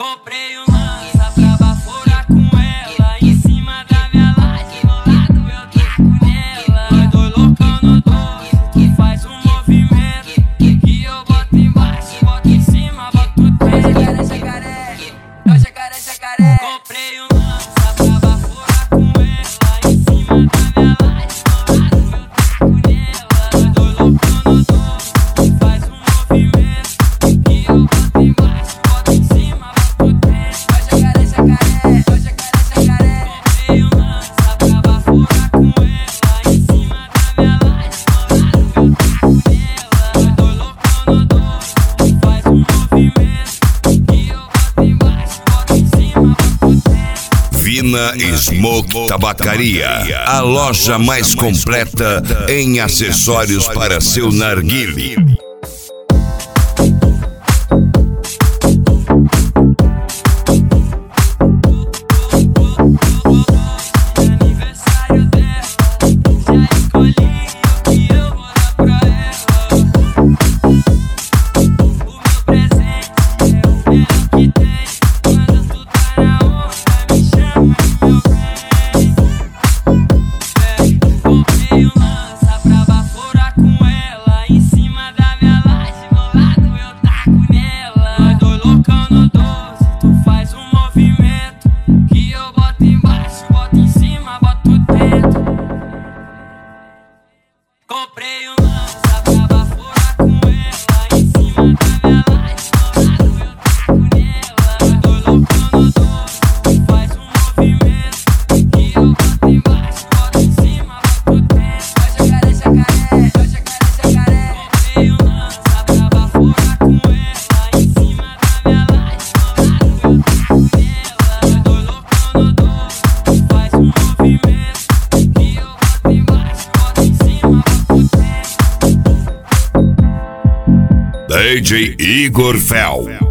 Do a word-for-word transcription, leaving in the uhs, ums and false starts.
Comprei um lança pra baforar com ela. Em cima da minha laje, no lado eu taco nela. Nós dois loucão no doce, tu faz um movimento que eu boto embaixo, boto em cima, boto dentro. Jacaré, jacaré, é o jacaré, jacaré. Comprei um lança pra baforar com ela. Em cima da minha laje, no lado eu taco nela. Nós dois loucão no doce, tu faz um movimento que eu boto embaixo, boto em cima, boto dentro. Jacaré, jacaré, é o jacaré, jacaré. Comprei um lança pra baforar com ela. Em cima da minha laje, no lado eu taco nela. Nós dois loucão no doce, tu faz um movimento que eu boto embaixo, boto em cima, boto dentro. Vina Smoke Tabacaria, a loja mais completa em acessórios para seu narguile. Aniversário dela, já escolhi o que eu vou dar pra ela. O meu presente é o melhor que tem. Quando tu tá na onda, me chama de meu bem. Comprei um lança pra baforar com ela. Em cima da minha laje, no lado eu taco nela. Nós dois loucão no doce, tu faz um movimento que eu boto embaixo, boto em cima, boto dentro. Comprei um lança pra baforar com ela. Em cima da minha laje, no lado eu taco nela. Nós dois loucão no doce, tu faz um movimento que eu boto embaixo, boto em cima, boto dentro. Jacaré, jacaré, é o jacaré, jacaré. Comprei um lança pra baforar com ela. Em cima da minha laje, no lado eu taco nela. Nós dois loucão no doce, tu faz um movimento que eu boto embaixo, boto em cima, boto dentro. D J Igor Fel.